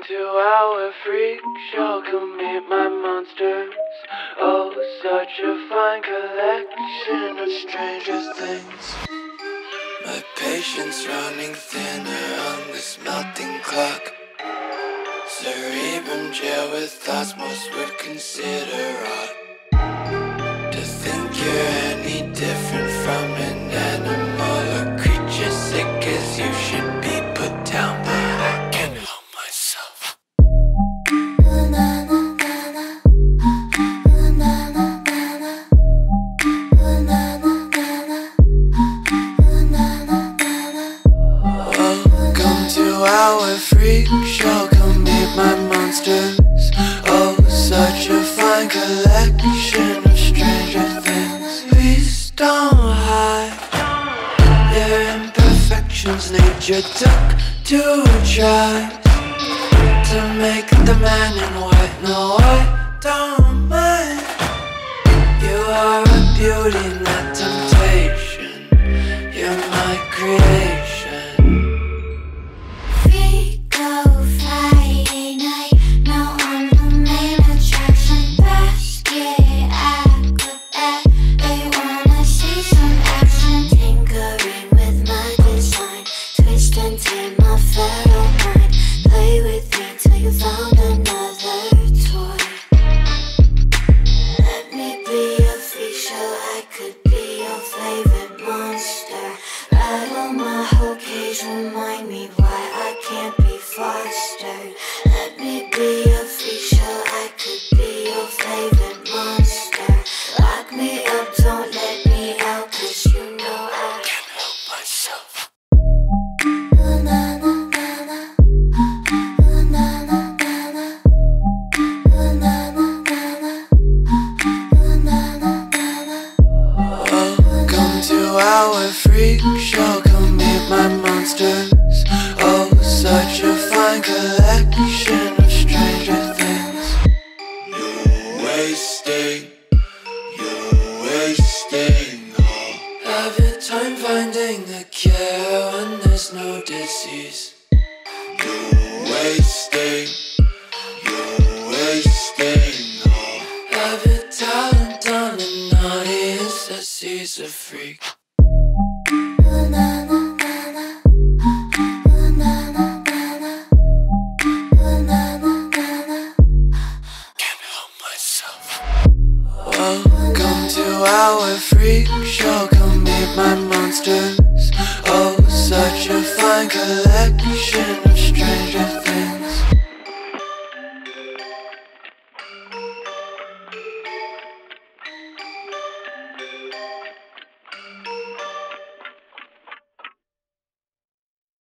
to our freak show, come meet my monsters. Oh, such a fine collection of stranger things. My patience running thinner on this melting clock. Cerebrum jail with thoughts most would consider odd. To think you're any different from an animal or creature sick as you should be put down, but I can't help myself. Welcome to our freak show, come meet my monsters. Oh, such a fine collection of stranger things. Please don't hide their imperfections. Nature took to try to make the man in white. No, I don't mind. You are a beauty, not temptation. You're my creation. Friday night, now I'm the main attraction. Basket, acrobat, they wanna see some action. Tinkering with my design, twist and tame my feral mind. Play with me till you found another toy. Let me be a freak show, I could be your favorite monster. Rattle my whole cage, remind me why I can't be fostered. Let me be a freak show, I could be your favorite monster. Lock me up, don't let me out, 'cause you know I Can't help myself. Welcome to our freak show, come meet my monsters. Oh, such a fine collection of stranger things. You're wasting all of your time finding a cure when there's no disease. You're wasting all of your talent on an audience that sees a freak. Welcome to our freak show, come meet my monsters. Oh, such a fine collection